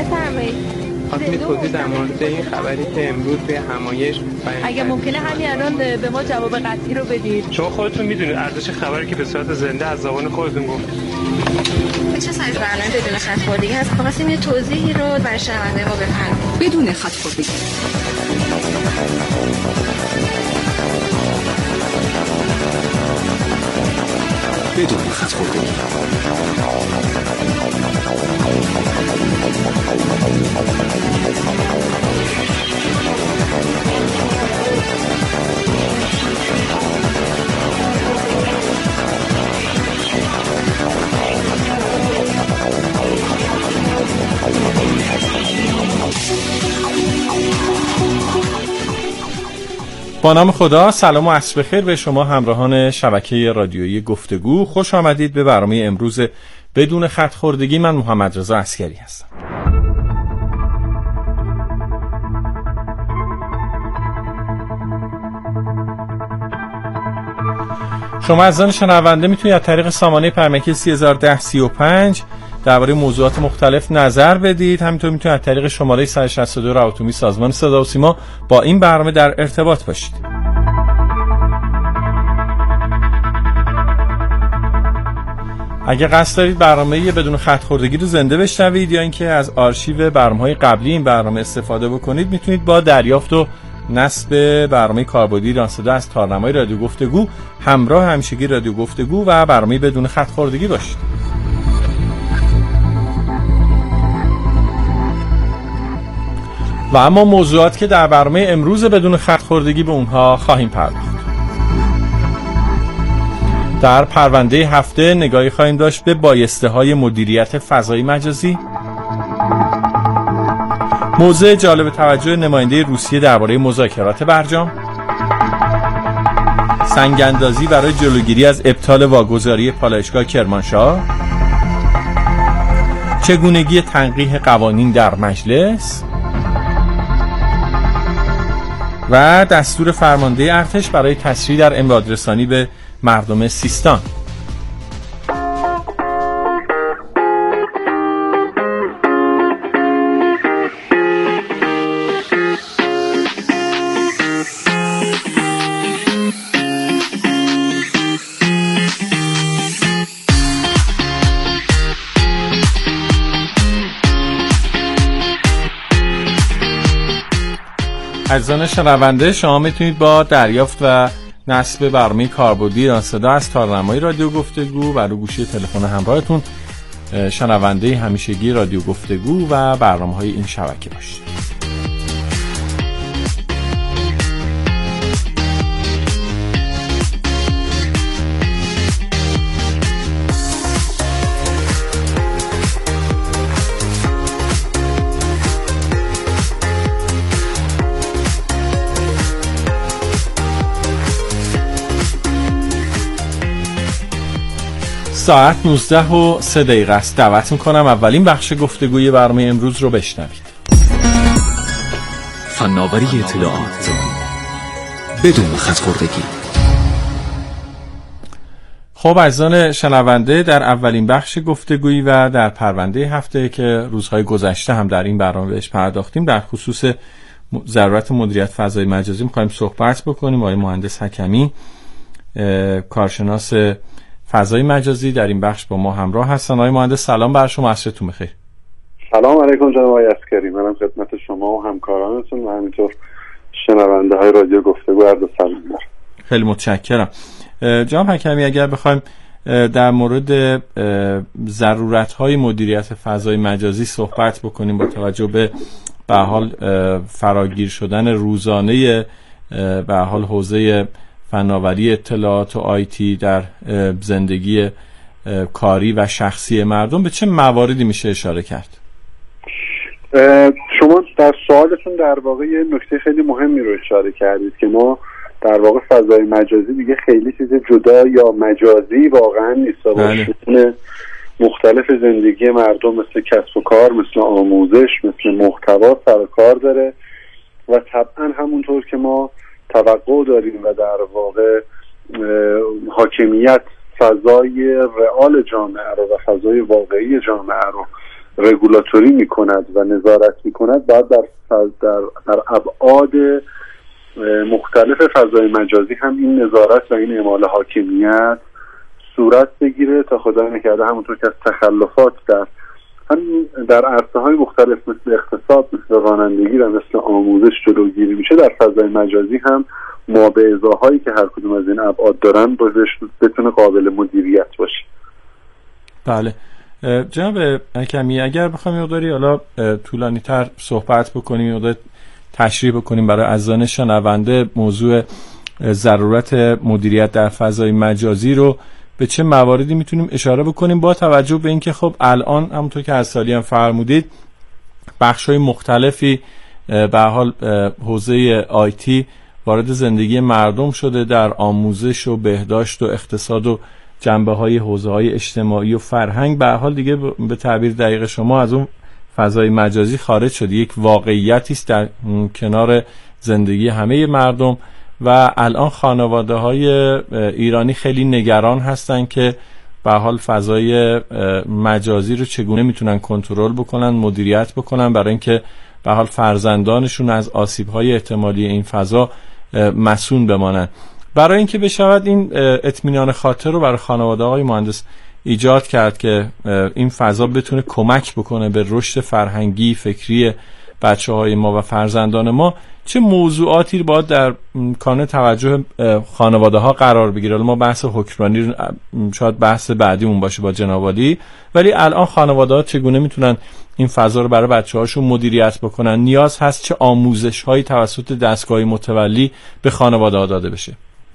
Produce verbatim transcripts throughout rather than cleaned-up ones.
بفرمایید. خواستم توضیح در مورد این خبری که امروز به همایش اگه ممکنه همین الان به ما جواب قطعی رو بدید، چون خودتون میدونید ارزش خبری که به صورت زنده از زبان خودتون گفت. چه سایز برنامه بدون خط خوردگی هست؟ خواستیم یه توضیحی رو برای شنونده ما بفرمایید. بدون خط خوردگی. بدون خط خوردگی. با نام خدا، سلام و عصر بخیر به شما همراهان شبکه رادیویی گفتگو. خوش آمدید به برنامه امروز بدون خط خوردگی. من محمد رضا عسکری هستم. شما عزیزان شنونده میتونید از طریق سامانه پیامکی سه هزار و ده سی و پنج درباره موضوعات مختلف نظر بدید. همینطور میتونید از طریق شماره صد و شصت و دو روابط سازمان صدا و سیما با این برنامه در ارتباط باشید. اگه قصد دارید برنامه بدون خط خوردگی رو زنده بشنوید یا اینکه از آرشیو برنامه‌های قبلی این برنامه استفاده بکنید، میتونید با دریافت و نصب برنامه کاربردی ایران صدا از تارنمای رادیو گفتگو همراه همیشگی رادیو گفتگو و برنامه بدون خط خوردگی باشید. و اما موضوعات که در برنامه امروز بدون خط خوردگی به اونها خواهیم پرداخت. در پرونده هفته نگاهی خواهیم داشت به بایسته‌های مدیریت فضای مجازی. موضوع جالب توجه نماینده روسیه درباره مذاکرات برجام. سنگ‌اندازی برای جلوگیری از ابطال واگذاری پالایشگاه کرمانشاه. چگونگی تنقیح قوانین در مجلس و دستور فرمانده ارتش برای تسریع در امدادرسانی به مردم سیستان. عزیزان شنونده، شما میتونید با دریافت و نصب برنامه کاربردی ایران صدا از تارنمای رادیو گفتگو و رو گوشی تلفن همراهتون شنونده همیشگی رادیو گفتگو و برنامه‌های این شبکه باشید. ساعت نوزده و سه دقیقه است. دعوت میکنم اولین بخش گفتگوی برنامه امروز رو بشنوید. فناوری اطلاعات بدون خط خوردگی. خب عزیزان شنونده، در اولین بخش گفتگویی و در پرونده هفته که روزهای گذشته هم در این برنامه بهش پرداختیم، در خصوص ضرورت مدیریت فضای مجازی میخوایم صحبت بکنیم. آقای مهندس حکمی، کارشناس فضای مجازی، در این بخش با ما همراه هستن. آقای مهندس سلام بر شما، عصرتون بخیر. سلام علیکم جناب آقای عسکری، منم خدمت شما و همکارانتون و همینطور شنونده های رادیو گفتگو عرض سلام دارم. خیلی متشکرم. جناب حکمی، اگر بخوایم در مورد ضرورت های مدیریت فضای مجازی صحبت بکنیم با توجه به به حال فراگیر شدن روزانه به حال حوزه فناوری اطلاعات و آیتی در زندگی کاری و شخصی مردم، به چه مواردی میشه اشاره کرد؟ شما در سوالتون در واقع یه نکته خیلی مهمی رو اشاره کردید که ما در واقع فضای مجازی دیگه خیلی چیز جدا یا مجازی واقعا نیست. بله. مختلف زندگی مردم مثل کسب و کار، مثل آموزش، مثل محتوا سر و کار داره و طبعا همونطور که ما توقع داریم و در واقع حاکمیت فضای رئال جامعه رو و فضای واقعی جامعه رو رگولاتوری میکند و نظارت میکند باید در در در ابعاد مختلف فضای مجازی هم این نظارت و این اعمال حاکمیت صورت بگیره تا خدا نکرده همونطور که از تخلفات در هم در عرصه‌های مختلف مثل اقتصاد، مثل رانندگی و مثل آموزش جلوگیری میشه، در فضای مجازی هم مابعضاهایی که هر کدوم از این ابعاد دارن بتونه قابل مدیریت باشه. بله جناب حکمی، اگر بخوایم مقداری حالا طولانی تر صحبت بکنیم، مقدار تشریح بکنیم برای عزیزان شنونده موضوع ضرورت مدیریت در فضای مجازی رو، به چه مواردی میتونیم اشاره بکنیم با توجه به اینکه خب الان همونطور که از سالی هم فرمودید بخش‌های مختلفی به حال حوزه آیتی وارد زندگی مردم شده، در آموزش و بهداشت و اقتصاد و جنبه‌های حوزه‌های اجتماعی و فرهنگ به حال دیگه به تعبیر دقیق شما از اون فضای مجازی خارج شده، یک واقعیتی است در کنار زندگی همه مردم و الان خانواده‌های ایرانی خیلی نگران هستن که به حال فضای مجازی رو چگونه میتونن کنترل بکنن، مدیریت بکنن برای اینکه به حال فرزندانشون از آسیب‌های احتمالی این فضا مسئول بمانن. برای اینکه بشود این اطمینان خاطر رو برای خانواده‌های مهندس ایجاد کرد که این فضا بتونه کمک بکنه به رشد فرهنگی فکری بچه‌های ما و فرزندان ما، چه موضوعاتی رو باید در کانون توجه خانواده‌ها قرار بگیره؟ ما بحث حکمرانی شاید بحث بعدیمون باشه با جناب عالی، ولی الان خانواده‌ها چگونه میتونن این فضا رو برای بچه‌هاشون مدیریت بکنن؟ نیاز هست چه آموزش‌هایی توسط دستگاه متولی به خانواده‌ها داده بشه؟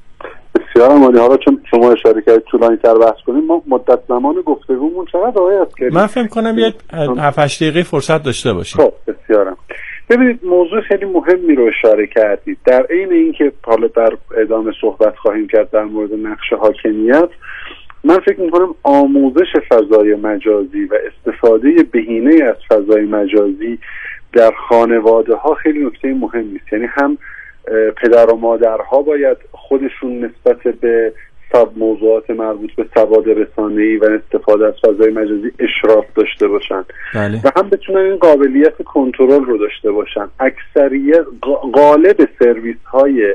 بسیار عالی. حالا چون شما اشاره کردید طولانی‌تر بحث کنیم، ما مدت زمان گفتگومون چقدر آقای است که من فکر کنم یک هفت هشت دقیقه فرصت داشته باشیم. خب بسیارم. ببینید موضوع خیلی مهمی رو اشاره کردید. در عین اینکه حالا در ادامه صحبت خواهیم کرد در مورد نقش حاکمیت، من فکر می‌کنم آموزش فضای مجازی و استفاده بهینه از فضای مجازی در خانواده‌ها خیلی نکته مهمی است. یعنی هم پدر و مادرها باید خودشون نسبت به سب موضوعات مربوط به سواد رسانه‌ای و استفاده از فضای مجازی اشراف داشته باشن بله. و هم بتونن این قابلیت کنترل رو داشته باشن. اکثریت غالب سرویس های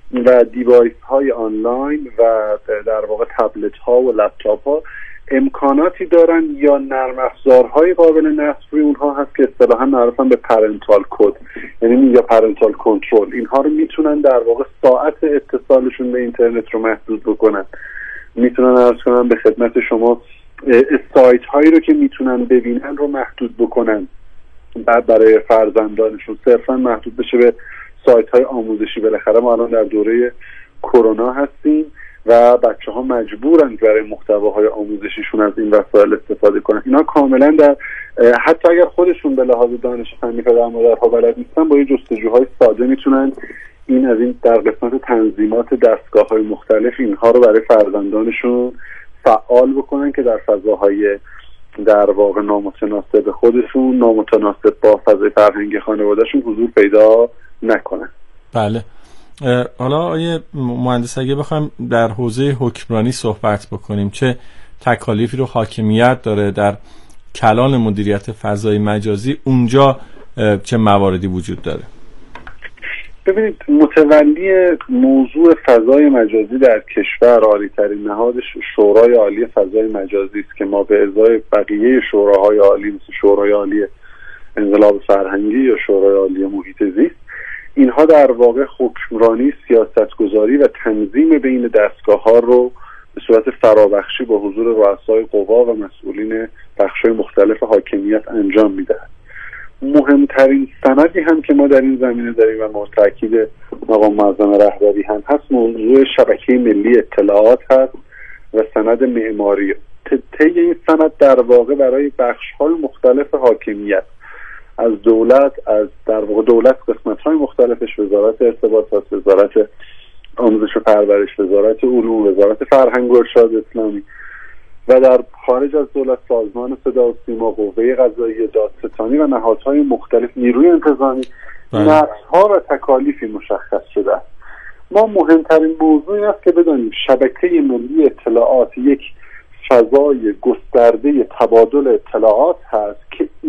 و دیوایس های آنلاین و در واقع تبلت ها و لپتاپ ها امکاناتی دارن یا نرم افزارهای قابل نصب روی اونها هست که اصطلاحاً معروفن به پرنتال کد، یعنی یا پرنتال کنترل. اینها رو میتونن در واقع ساعت اتصالشون به اینترنت رو محدود بکنن، میتونن عرض کنن به خدمت شما سایت هایی رو که میتونن ببینن رو محدود بکنن، بعد برای فرزندانشون صرفا محدود بشه به سایت های آموزشی. بالاخره ما الان در دوره کرونا هستیم و بچه ها مجبورن برای محتواهای آموزشیشون از این وسایل استفاده کنن. اینا کاملا در حتی اگر خودشون به لحاظ دانش فنی پدر مادرها بلد نیستن، با یه جستجوهای ساده میتونن این از این در قسمت تنظیمات دستگاه‌های مختلف اینها رو برای فرزندانشون فعال بکنن که در فضاهای در واقع نامتناسب خودشون، نامتناسب با فضای فرهنگی خانوادهشون حضور پیدا نکنن. بله. حالا آیه مهندس اگه بخوایم در حوزه حکمرانی صحبت بکنیم، چه تکالیفی رو حاکمیت داره در کلان مدیریت فضای مجازی؟ اونجا چه مواردی وجود داره؟ ببینید، متولی موضوع فضای مجازی در کشور عالی ترین نهادش شورای عالی فضای مجازی است که ما به ازای بقیه شوراهای عالی مثل شورای عالی انقلاب فرهنگی یا شورای عالی محیط زیست، اینها در واقع حکمرانی، سیاستگذاری و تنظیم بین دستگاه‌ها رو به صورت فرابخشی با حضور رؤسای قوا و مسئولین بخش‌های مختلف حاکمیت انجام می‌دهند. مهمترین سندی هم که ما در این زمینه داریم و تاکید مقام معظم رهبری هم هست، موضوع شبکه ملی اطلاعات هست و سند معماری. طی این سند در واقع برای بخش‌های مختلف حاکمیت از دولت، از در واقع دولت قسمت‌های مختلفش، وزارت ارتباطات، وزارت آموزش و پرورش، وزارت علوم، وزارت فرهنگ و ارشاد اسلامی و در خارج از دولت سازمان صدا و سیما، قوه قضاییه، دادستانی و نهادهای مختلف، نیروی انتظامی، نقش‌ها و تکالیفی مشخص شده است. ما مهمترین موضوع این است که بدانیم شبکه ملی اطلاعات یک فضای گسترده تبادل اطلاعات هست که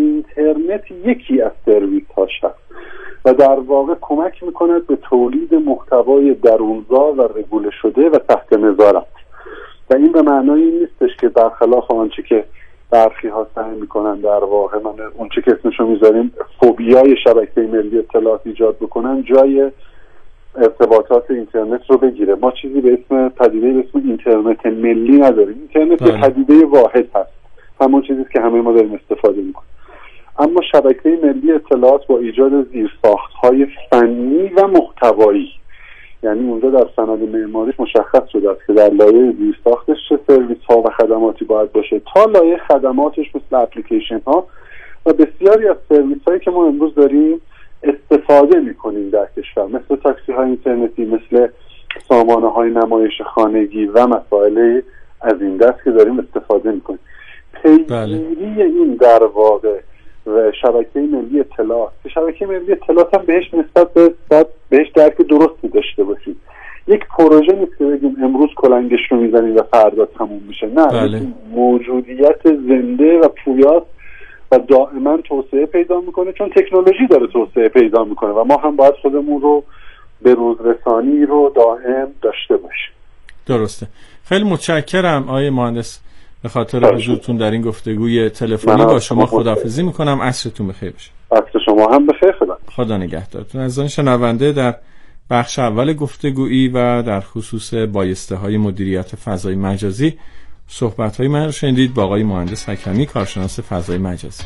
اینترنت یکی از سرویس هاش هست و در واقع کمک میکند به تولید محتوای درونزا و رگوله شده و تحت نظارت. و این به معنای این نیستش که برخلاف آنچه که برخی ها سعی میکنن در واقع من اونچه که اسمشو میذاریم فوبیای شبکه ملی اطلاعات ایجاد بکنن جای ارتباطات اینترنت رو بگیره. ما چیزی به اسم پدیده به اسم اینترنت ملی نداریم. اینترنت یه پدیده واحد هست، همون چیزی که همه ما داریم استفاده میکنیم. اما شبکه ملی اطلاعات با ایجاد زیرساخت‌های فنی و محتوایی، یعنی اونجا در سند معماریش مشخص شده است که در لایه زیرساختش چه سرویس‌ها و خدماتی باید باشه تا لایه خدماتش مثل اپلیکیشن‌ها و بسیاری از سرویس‌هایی که ما امروز داریم استفاده می‌کنیم در کشور، مثل تاکسی‌های اینترنتی، مثل سامانه‌های نمایش خانگی و مسائل از این دست که داریم استفاده می‌کنیم. پیگیری این در واقع و شبکه ملی اطلاعات که شبکه ملی اطلاعات هم بهش نسبت به بهش درک درستی داشته باشید. یک پروژه نیست که بگیم امروز کلنگش رو میزنیم و فردا تموم میشه. نه، بله. موجودیت زنده و پویاست و دائما توسعه پیدا میکنه، چون تکنولوژی داره توسعه پیدا میکنه و ما هم باید خودمون رو به روز رسانی رو دائم داشته باشیم. درسته. خیلی متشکرم آقای مهندس به خاطر حضورتون در این گفتگوی تلفنی. با شما خداحافظی میکنم. عصرتون بخیر باشه. عصر شما هم بخیر. خدا خدا نگهدارتون. از آن شنونده در بخش اول گفتگویی و در خصوص بایسته های مدیریت فضای مجازی صحبت های من رو شنیدید با آقای مهندس حکمی، کارشناس فضای مجازی.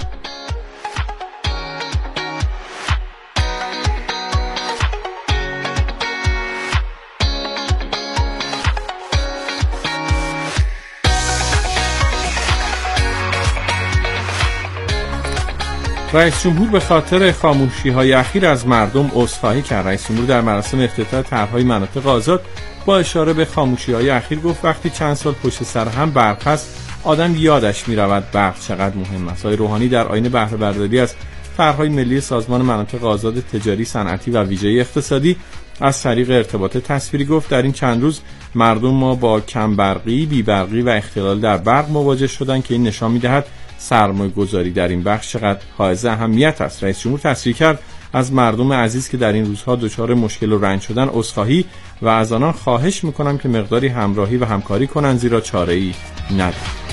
رئیس جمهور به خاطر خاموشی‌های اخیر از مردم عذرخواهی کرد. رئیس جمهور در مراسم افتتاح طرح‌های مناطق آزاد با اشاره به خاموشی‌های اخیر گفت وقتی چند سال پشت سر هم برق هست آدم یادش می‌رود برق چقدر مهم است. آقای روحانی در آیین بهره برداری از طرح‌های ملی سازمان مناطق آزاد تجاری، صنعتی و ویژه اقتصادی از طریق ارتباط تصویری گفت در این چند روز مردم ما با کم برقی، بی برقی و اختلال در برق مواجه شدند که این نشان می‌دهد سرمایه‌گذاری در این بخش چقدر حائز اهمیت است. رئیس جمهور تصریح کرد از مردم عزیز که در این روزها دچار مشکل و رنج شدن عذرخواهی و از آنان خواهش می‌کنم که مقداری همراهی و همکاری کنند زیرا چاره‌ای ندارد.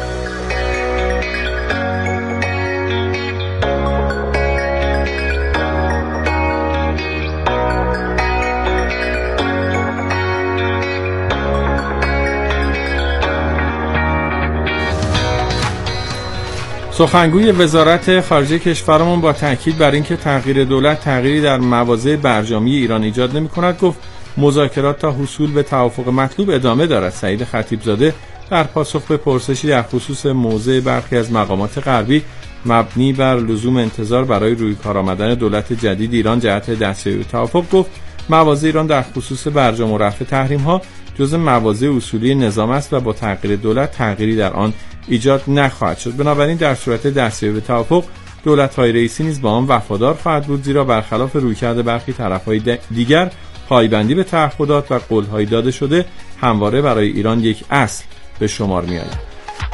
سخنگوی وزارت خارجه کشورمون با تاکید بر اینکه تغییر دولت تغییری در مواضع برجامی ایران ایجاد نمی‌کند گفت مذاکرات تا حصول به توافق مطلوب ادامه دارد. سعید خطیبزاده در پاسخ به پرسشی در خصوص موضع برخی از مقامات غربی مبنی بر لزوم انتظار برای روی کار آمدن دولت جدید ایران جهت دستیابی به توافق گفت مواضع ایران در خصوص برجام و رفع تحریم‌ها جزء مواضع اصولی نظام است و با تغییر دولت تغییری در آن ایجاد نخواهد شد. بنابراین در صورت دستیابی به توافق دولت‌های رئیسی نیز با آن وفادار خواهد بود، زیرا برخلاف رویکرد برخی طرف‌های دیگر پایبندی به تعهدات و قول‌های داده شده همواره برای ایران یک اصل به شمار می‌آید.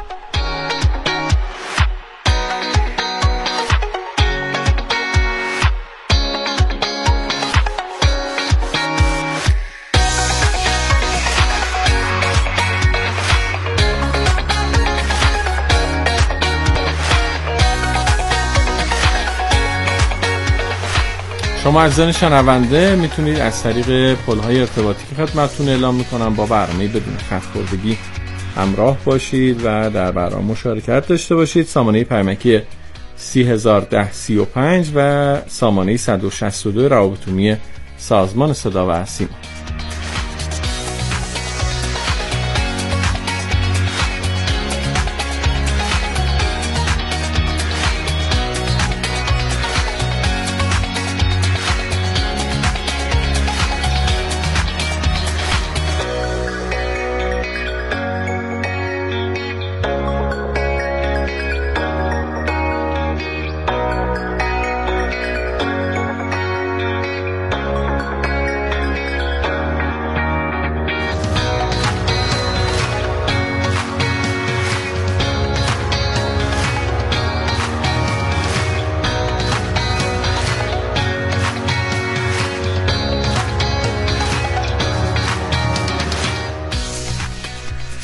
شما عزیزان شنونده میتونید از طریق پل‌های ارتباطی که خدمتتون اعلام میکنم با برنامه بدون خط خوردگی همراه باشید و در برنامه مشارکت داشته باشید. سامانه پیامکی سی هزار و ده سی و پنج و سامانه صد و شصت و دو روابط عمومی سازمان صدا و سیما.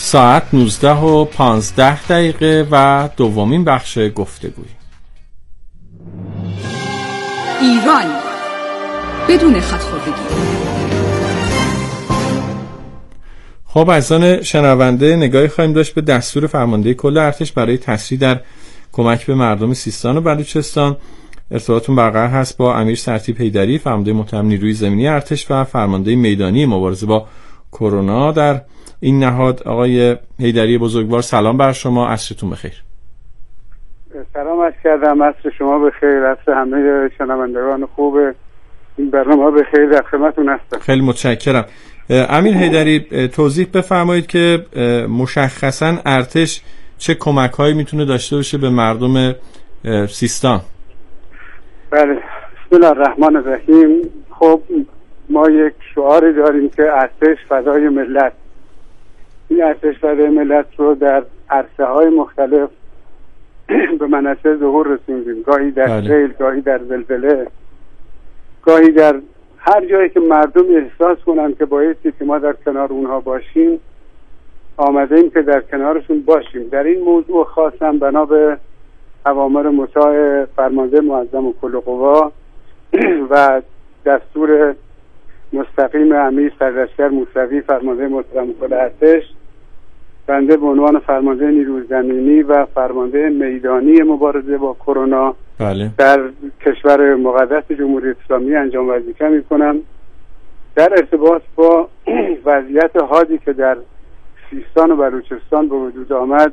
ساعت نوزده و پانزده دقیقه و دومین بخش گفتگوی. ایران بدون خط‌خوردگی. خب عزیزان شنونده، نگاهی خواهیم داشت به دستور فرمانده کل ارتش برای تسریع در کمک به مردم سیستان و بلوچستان. ارتباطتون برقرار هست با امیر سرتیپ حیدری، فرمانده محترم نیروی زمینی ارتش و فرمانده میدانی مبارزه با کرونا در این نهاد. آقای حیدری بزرگوار، سلام بر شما، عصرتون بخیر. سلام عرض کردم، عصر شما بخیر، عصر همه شنوندگان خوب این برنامه بخیر، در خدمتتون هستم. خیلی متشکرم. امیر حیدری، توضیح بفرمایید که مشخصاً ارتش چه کمک‌هایی میتونه داشته باشه به مردم سیستان؟ بله، بسم الله الرحمن الرحیم. خب ما یک شعاری داریم که ارتش فدای ملت. این ارتش فدای ملت رو در عرصه‌های مختلف به منصه ظهور رسوندیم، گاهی در سیل، گاهی در زلزله، گاهی در هر جایی که مردم احساس کنن که بایستی که ما در کنار اونها باشیم، آمده ایم که در کنارشون باشیم. در این موضوع خاصم بنا به اوامر مطاع فرمانده معظم الکل قوا و دستور مستقیم امیر سرلشکر موسوی فرمانده محترم کل ارتش، بنده به عنوان فرمانده نیروی زمینی و فرمانده میدانی مبارزه با کرونا بله. در کشور مقدس جمهوری اسلامی انجام وظیفه میکنم. در ارتباط با وضعیت حادی که در سیستان و بلوچستان به وجود آمد،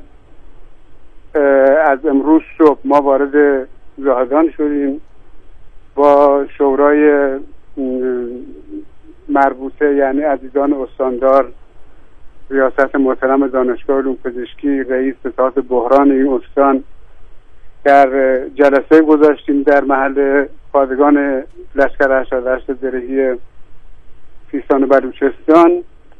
از امروز صبح ما وارد زاهدان شدیم، با شورای مربوطه یعنی عزیزان استاندار، ریاست محترم دانشگاه علوم پزشکی، رئیس ستاد بحران این استان، در جلسه گذاشتیم در محل پادگان لشکر ارشد ارشد زرهی سیستان و بلوچستان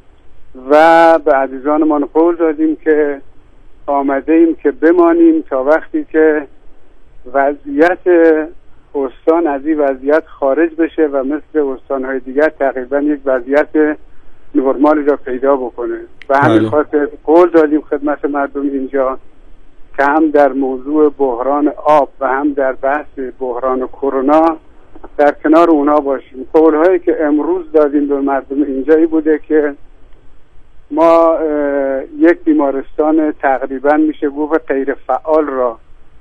و به عزیزانمان قول دادیم که آمده ایم که بمانیم تا وقتی که وضعیت استان از این وضعیت خارج بشه و مثل استانهای دیگر تقریبا یک وضعیت نرمالی را پیدا بکنه. و همین خاطر قول دادیم خدمت مردم اینجا که هم در موضوع بحران آب و هم در بحث بحران کرونا در کنار اونا باشیم. قولهایی که امروز دادیم به مردم اینجایی بوده که ما یک بیمارستان تقریبا میشه گفت غیر فعال را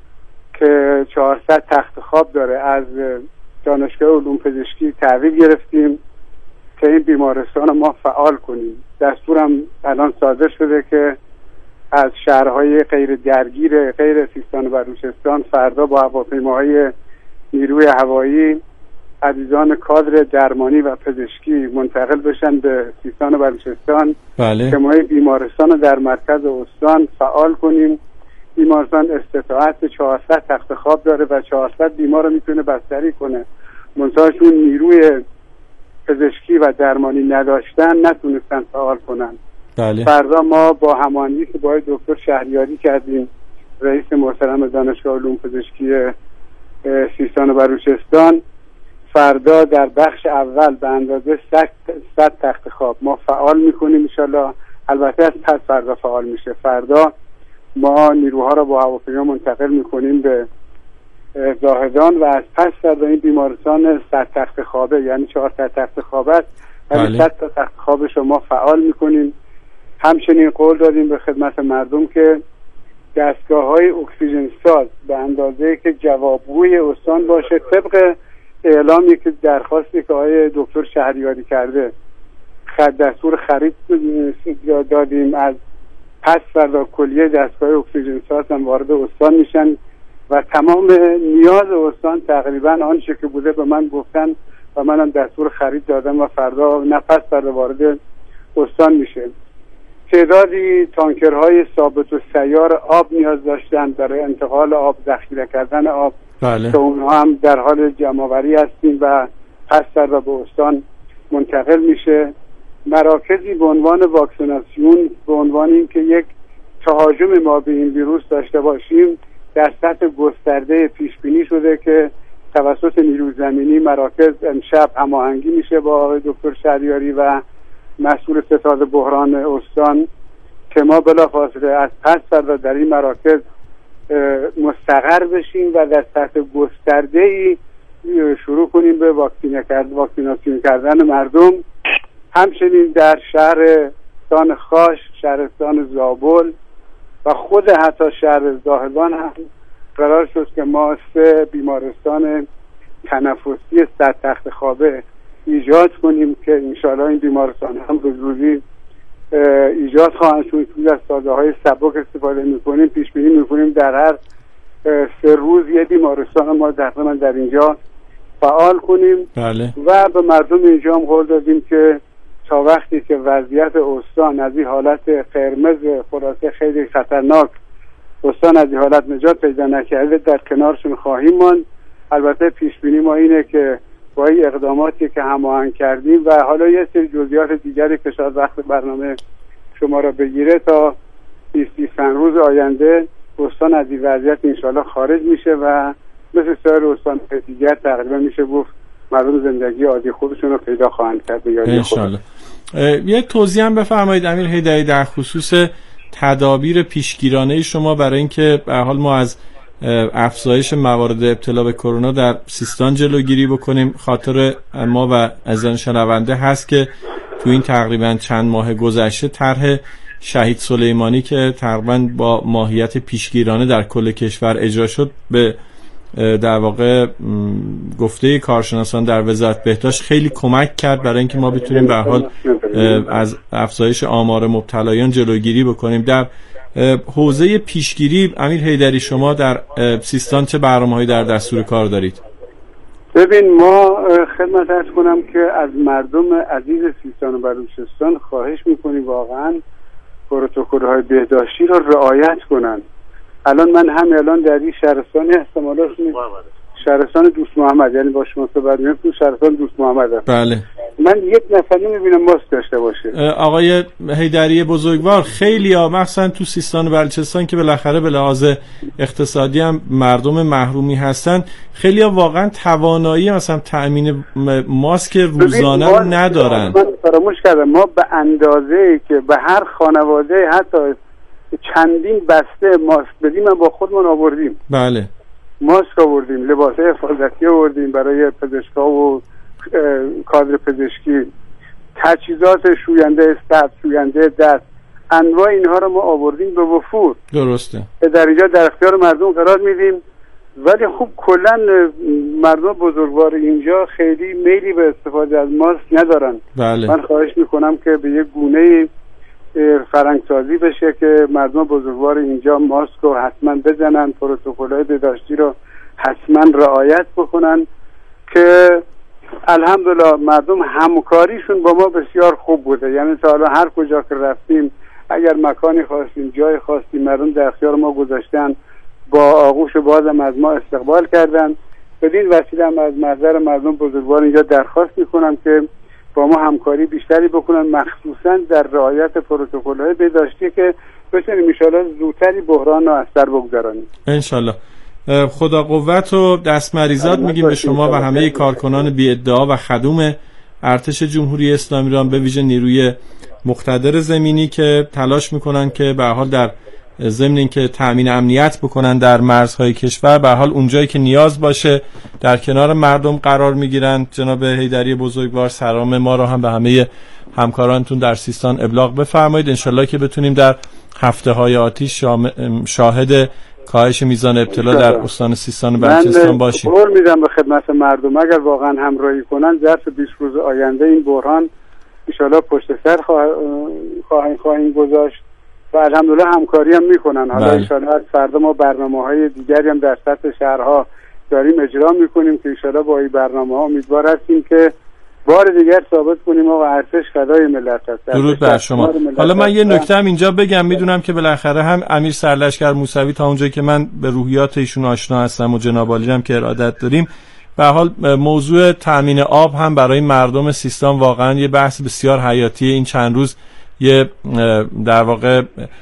که چهارصد تخت خواب داره از دانشگاه علوم پزشکی تحویل گرفتیم که این بیمارستان ما فعال کنیم. دستورم الان صادر شده که از شهرهای غیر درگیر غیر سیستان و بلوچستان فردا با هواپیماهای نیروی هوایی عزیزان کادر درمانی و پزشکی منتقل بشن به سیستان و بلوچستان بله. که ما بیمارستان رو در مرکز استان فعال کنیم. بیمارستان استطاعت چهارصد تخت خواب داره و چهارصد بیمار رو میتونه بستری کنه، منتها چون نیروی پزشکی و درمانی نداشتن نتونستن فعال کنن. بله. فردا ما با هماهنگی که با دکتر شهریاری کردیم، رئیس محترم دانشگاه علوم پزشکی سیستان و بلوچستان، فردا در بخش اول به اندازه صد تخت خواب ما فعال میکنیم انشالله. البته از پس فردا فعال میشه. فردا ما نیروها را با هواپیما منتقل میکنیم به زاهدان و از پس فردا این بیمارستان صد تخت خوابه یعنی چهارصد تخت خواب است ولی صد تا تخت خواب شما فعال میکنیم. همچنین قول دادیم به خدمت مردم که دستگاه های اکسیژن ساز به اندازه که جوابگوی استان باشه، طبق اعلامی که درخواستی که آقای دکتر شهریاری کرده خد دستور خرید دادیم. از پس فردا کلیه دستگاه اکسیژن ساز هم وارد استان میشن و تمام نیاز استان تقریبا آنچه که بوده به من گفتن و منم دستور خرید دادم و فردا نه پس فردا وارد استان میشه. تعدادی تانکرهای ثابت و سیار آب نیاز داشتن برای انتقال آب، ذخیره کردن آب بله. که اونها هم در حال جمع‌آوری هستیم و پس فردا به استان منتقل میشه. مراکزی به عنوان واکسیناسیون، به عنوان اینکه یک تهاجم ما به این ویروس داشته باشیم، در سطح گسترده پیش بینی شده که توسط نیروی زمینی مراکز امشب هماهنگی میشه با آقای دکتر شهریاری و مسئول ستاد بحران استان که ما بلافاصله از پس فردا در این مراکز مستقر بشیم و در سطح گسترده‌ای شروع کنیم به واکسینه کرد واکسیناسیون کردن مردم. همچنین در شهرستان خاش، شهرستان زابل و خود حتی شهر زاهدان هم قرار شد که ما سه بیمارستان تنفسی صد تخت خوابه ایجاد کنیم که انشاءالله این بیمارستان هم به زودی ایجاد خواهند شد. از ساده های سبک استفاده میکنیم، پیش بینی میکنیم در هر سه روز یه بیمارستان ما تقریبا در اینجا فعال کنیم. بله. و به مردم اینجا هم قول دادیم که تا وقتی که وضعیت استان از این حالت قرمز خلاصه خیلی خطرناک استان از این حالت نجات پیدا نکرده در کنارشون خواهیم ماند. البته پیش بینی ما اینه که با این اقداماتی که هماهنگ کردیم و حالا یه سری جزئیات دیگری که شاید وقت برنامه شما را بگیره تا بیست بیست روز آینده استان از این وضعیت انشالله خارج میشه و مثل سایر استان دیگر تقریبا میشه گفت مردم زندگی عادی خودشون رو پیدا خواهند کرد. انشالله. یک توضیح هم بفرمایید امیر حیدری در خصوص تدابیر پیشگیرانه شما برای اینکه به حال ما از افزایش موارد ابتلا به کرونا در سیستان جلوگیری بکنیم. خاطر ما و از شنونده هست که تو این تقریبا چند ماه گذشته طرح شهید سلیمانی که تقریبا با ماهیت پیشگیرانه در کل کشور اجرا شد به در واقع گفته کارشناسان در وزارت بهداشت خیلی کمک کرد برای اینکه ما بتونیم به حال از افزایش آمار مبتلایان جلوگیری بکنیم. در حوزه پیشگیری امیر حیدری شما در سیستان چه برنامه‌هایی در دستور کار دارید؟ ببین ما خدمت عرض کنم که از مردم عزیز سیستان و بلوچستان خواهش میکنیم واقعا پروتکل‌های بهداشتی را رعایت کنن. الان من هم الان در این شهرستانی هستم، حالا شهرستان دوست محمد، یعنی با شما صحبت می‌کنم تو شهرستان دوست محمد هست. بله. من یک نفر نمی‌بینم ماسک داشته باشه. آقای حیدری بزرگوار خیلی‌ها مخصوصا تو سیستان و بلوچستان که بالاخره به لحاظ اقتصادی هم مردم محرومی هستن، خیلی‌ها واقعا توانایی مثلا تأمین ماسک روزانه رو ندارن. من فراموش کردم ما به اندازه‌ای که به هر خانواده حتی چندین بسته ماسک بدیم من با خودمون آوردیم. بله. ماسک آوردیم، لباس حفاظتی آوردیم برای پزشکا و کادر پزشکی، تجهیزات شوینده صدر، شوینده دست، انواع اینها رو ما آوردیم به وفور. درسته. در اینجا در اختیار مردم قرار میدیم. ولی خب کلا مردم بزرگوار اینجا خیلی میلی به استفاده از ماسک ندارن. بله. من خواهش میکنم که به یک گونه فرهنگسازی بشه که مردم بزرگوار اینجا ماسک رو حتما بزنن، پروتکل‌های بهداشتی رو حتما رعایت بکنن که الحمدلله مردم همکاریشون با ما بسیار خوب بوده. یعنی تا حالا هر کجا که رفتیم اگر مکانی خواستیم جای خواستیم مردم در اختیار ما گذاشتن، با آغوش بازم از ما استقبال کردن. بدین وسیله هم از محضر مردم بزرگوار اینجا درخواست میکنم که با ما همکاری بیشتری بکنن، مخصوصا در رعایت پروتکل‌های بهداشتی که بتونیم ان شاءالله زودتری بحران رو از سر بگذرانیم. ان شاءالله. خدا قوت و دست مریضات میگیم به شما و همه کارکنان بی ادعا و خدوم ارتش جمهوری اسلامی ایران، به ویژه نیروی مقتدر زمینی که تلاش میکنن که به هر حال در ضمن اینکه تأمین امنیت بکنن در مرزهای کشور، به هر حال اونجایی که نیاز باشه در کنار مردم قرار میگیرن. جناب حیدری بزرگوار سلام ما رو هم به همه همکارانتون در سیستان ابلاغ بفرمایید. انشالله که بتونیم در هفته های آتی شاهد کاهش میزان ابتلا در استان سیستان و بلوچستان باشیم. من قول میدم به خدمت مردم اگر واقعا همراهی کنن ظرف بیست روز آینده این بحران انشالله پشت سر خواهیم خواهیم گذاشت و الحمدلله همکاری هم میکنن. حالا انشالله از فردا ما برنامه‌های دیگری هم در سطح شهرها داریم اجرا میکنیم که انشالله با این برنامه‌ها امیدوار هستیم که بار دیگر ثابت کنیم آقا ارتش فدای ملت است. درود بر شما. حالا من یه نکته هم اینجا بگم، میدونم که بالاخره هم امیر سرلشکر موسوی تا اونجایی که من به روحیات ایشون آشنا هستم و جناب عالی هم که ارادت داریم، به حال موضوع تامین آب هم برای مردم سیستان واقعا یه بحث بسیار حیاتی. این چند روز یه در واقع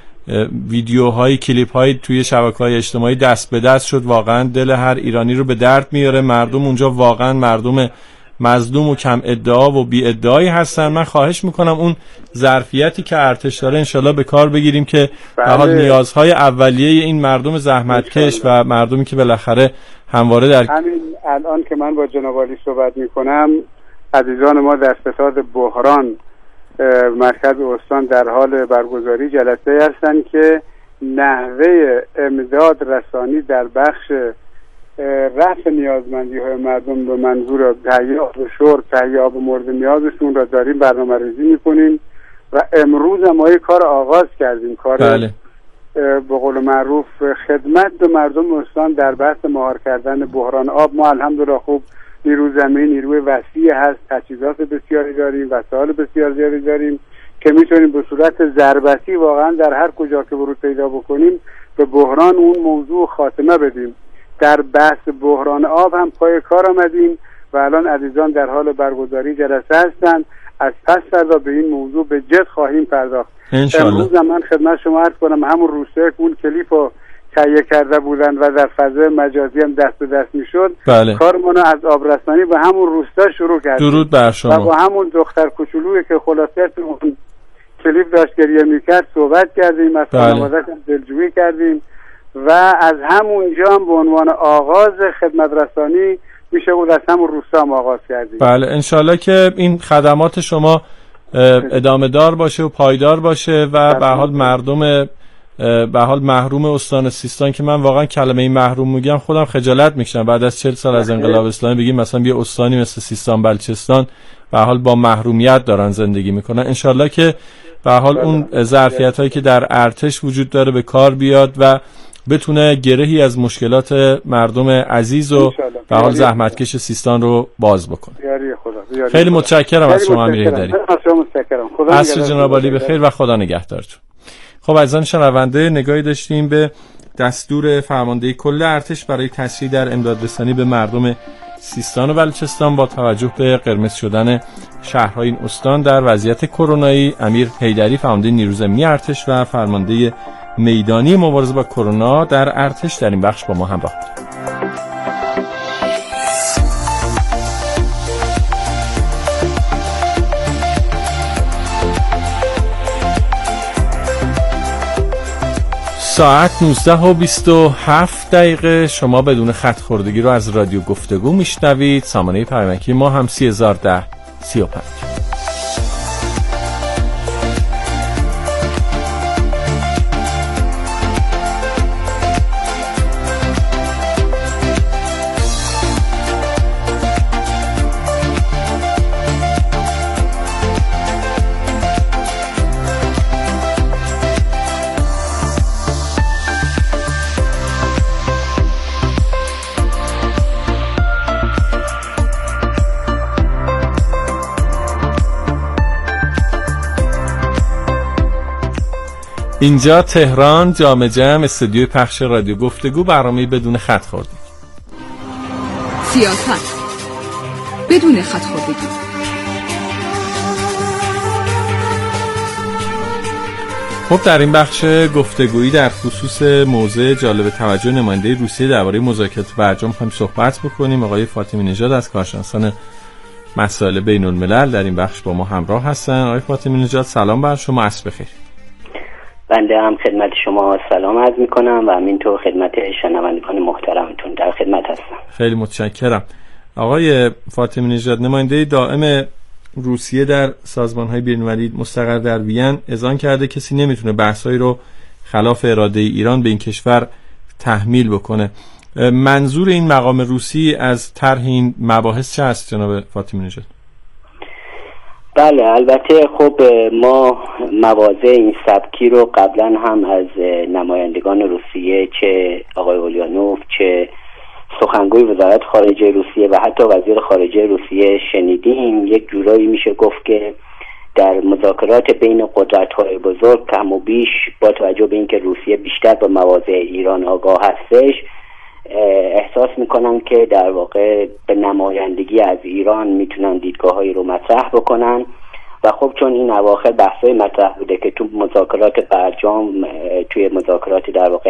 ویدیوهای کلیپ‌های توی شبکه‌های اجتماعی دست به دست شد، واقعا دل هر ایرانی رو به درد میاره. مردم اونجا واقعا مردم مظلوم و کم ادعا و بی ادعایی هستن. من خواهش میکنم اون ظرفیتی که ارتش داره انشالله به کار بگیریم که به حال نیازهای اولیه این مردم زحمتکش و مردمی که بالاخره همواره در همین الان که من با جناب عالی صحبت میکنم، عزیزان ما در ستاد بحران مرکز استان در حال برگزاری جلسه هستند که نحوه امداد رسانی در بخش رفع نیازمندی های مردم به منظور تهیه آب و شرب، تهیه آب مورد نیازشون را داریم برنامه ریزی میکنیم و امروز ما یک کار آغاز کردیم، کار بله. به قول معروف خدمت به مردم استان در بحث مهار کردن بحران آب. ما الحمدلله خوب نیرو زمین نیروی وسیع هست، تجهیزات بسیاری داریم، وسایل بسیار زیادی داریم که میتونیم به صورت ضربتی واقعا در هر کجا که ورود پیدا بکنیم به بحران اون موضوع خاتمه بدیم. در بحث بحران آب هم پای کار آمدیم و الان عزیزان در حال برگزاری جلسه هستند. از پس فردا به این موضوع به جد خواهیم پرداخت. امروز من خدمت شما عرض کنم همون روستا که اون کلیپ رو تهیه کرده بودن و در فضای مجازی هم دست به دست میشد، بله. کارمون از آبرسانی به همون روستا شروع کردیم. درود بر شما. و با همون دختر کوچولویی که خلاصیت اون کلیپ داشت گریه میکرد صحبت کردیم، از خانواده‌اش هم دلجویی کردیم و از همونجا هم به عنوان آغاز خدمت رسانی میشه بود از همون روستا هم آغاز کردیم. بله انشالله که این خدمات شما ادامه دار باشه و پایدار باشه و به حال مردم به حال محروم استان سیستان که من واقعا کلمه این محروم میگم خودم خجالت میکشم بعد از چهل سال از انقلاب اسلامی بگیم مثلا یه استانی مثل سیستان بلوچستان به حال با محرومیت دارن زندگی میکنن. انشالله که به حال اون ظرفیت هایی که در ارتش وجود داره به کار بیاد و بتونه گرهی از مشکلات مردم عزیز و به حال زحمتکش سیستان رو باز بکنه. خیلی متشکرم از شما امیر حیدری. عصر جناب عالی بخیر و خدا نگهدارتون. خب عزیزان شنونده نگاهی داشتیم به دستور فرماندهی کل ارتش برای تسریع در امدادرسانی به مردم سیستان و بلوچستان با توجه به قرمز شدن شهرهای این استان در وضعیت کرونایی. امیر حیدری فرمانده نیروی زمینی ارتش و فرمانده میدانی مبارزه با کرونا در ارتش در این بخش با ما همراه بود. ساعت نوزده و بیست و هفت دقیقه شما بدون خط خوردگی رو از رادیو گفتگو میشنوید. سامانه پیامکی ما هم سی هزار ده سی و پنج. اینجا تهران جام جم استودیوی پخش رادیو گفتگو برنامه بدون خط خوردگی. سیاست بدون خط خوردگی. خب در این بخش گفتگویی در خصوص موضوع جالب توجه نماینده روسیه درباره مذاکرات برجام می‌خوایم صحبت بکنیم. آقای فاطمی نژاد از کارشناسان مسائل بین الملل در این بخش با ما همراه هستن. آقای فاطمی نژاد سلام بر شما، عصر بخیر. بنده هم خدمت شما سلام عرض میکنم و همینطور خدمت شنوندگان محترمتون در خدمت هستم. خیلی متشکرم. آقای فاطمی نژاد نماینده دائم روسیه در سازمان‌های بین‌المللی مستقر در وین اذعان کرده کسی نمیتونه بحث‌هایی رو خلاف اراده ایران به این کشور تحمیل بکنه. منظور این مقام روسی از طرح این مباحث چه است جناب فاطمی نژاد؟ بله البته خب ما مواضع این سبکی رو قبلا هم از نمایندگان روسیه چه آقای اولیانوف چه سخنگوی وزارت خارجه روسیه و حتی وزیر خارجه روسیه شنیدیم. یک جورایی میشه گفت که در مذاکرات بین قدرت‌های بزرگ کم و بیش با توجه به اینکه روسیه بیشتر به مواضع ایران آگاه هستش احساس میکنن که در واقع به نمایندگی از ایران میتونن دیدگاه‌هایی رو مطرح بکنن و خب چون این اواخر بحث‌های مطرح بوده که تو مذاکرات برجام توی مذاکرات در واقع